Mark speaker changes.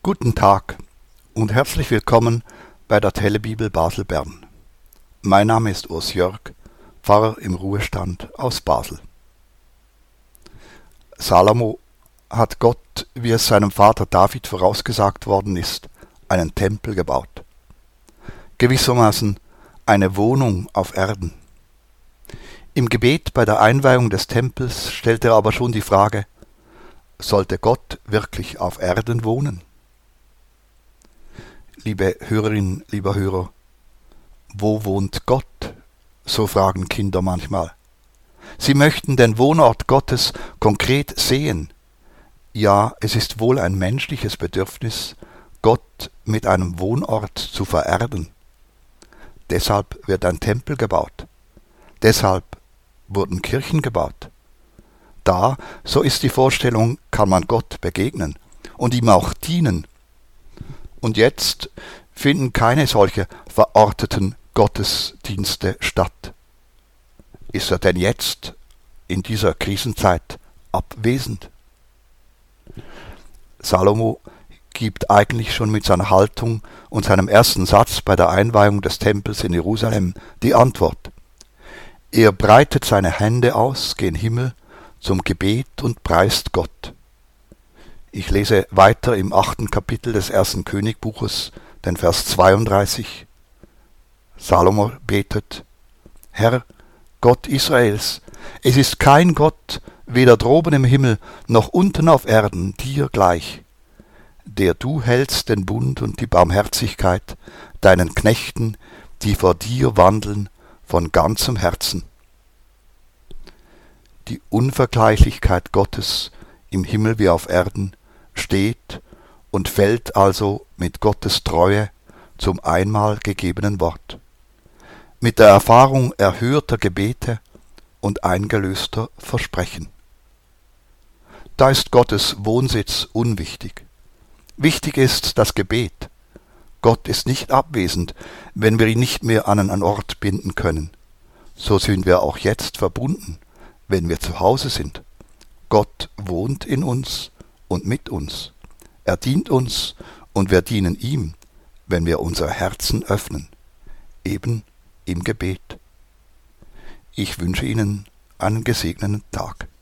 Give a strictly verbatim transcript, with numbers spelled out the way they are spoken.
Speaker 1: Guten Tag und herzlich willkommen bei der Telebibel Basel-Bern. Mein Name ist Urs Jörg, Pfarrer im Ruhestand aus Basel. Salomo hat Gott, wie es seinem Vater David vorausgesagt worden ist, einen Tempel gebaut. Gewissermaßen eine Wohnung auf Erden. Im Gebet bei der Einweihung des Tempels stellt er aber schon die Frage: Sollte Gott wirklich auf Erden wohnen? Liebe Hörerin, lieber Hörer, wo wohnt Gott? So fragen Kinder manchmal. Sie möchten den Wohnort Gottes konkret sehen. Ja, es ist wohl ein menschliches Bedürfnis, Gott mit einem Wohnort zu vererden. Deshalb wird ein Tempel gebaut. Deshalb wurden Kirchen gebaut. Da, so ist die Vorstellung, kann man Gott begegnen und ihm auch dienen. Und jetzt finden keine solche verorteten Gottesdienste statt. Ist er denn jetzt in dieser Krisenzeit abwesend? Salomo gibt eigentlich schon mit seiner Haltung und seinem ersten Satz bei der Einweihung des Tempels in Jerusalem die Antwort. Er breitet seine Hände aus gen Himmel zum Gebet und preist Gott. Ich lese weiter im achten Kapitel des ersten Königbuches, den Vers zweiunddreißig. Salomo betet: Herr, Gott Israels, es ist kein Gott, weder droben im Himmel noch unten auf Erden, dir gleich, der du hältst den Bund und die Barmherzigkeit deinen Knechten, die vor dir wandeln, von ganzem Herzen. Die Unvergleichlichkeit Gottes im Himmel wie auf Erden steht und fällt also mit Gottes Treue zum einmal gegebenen Wort, mit der Erfahrung erhörter Gebete und eingelöster Versprechen. Da ist Gottes Wohnsitz unwichtig. Wichtig ist das Gebet. Gott ist nicht abwesend, wenn wir ihn nicht mehr an einen Ort binden können. So sind wir auch jetzt verbunden, wenn wir zu Hause sind. Gott wohnt in uns und mit uns. Er dient uns und wir dienen ihm, wenn wir unser Herzen öffnen, eben im Gebet. Ich wünsche Ihnen einen gesegneten Tag.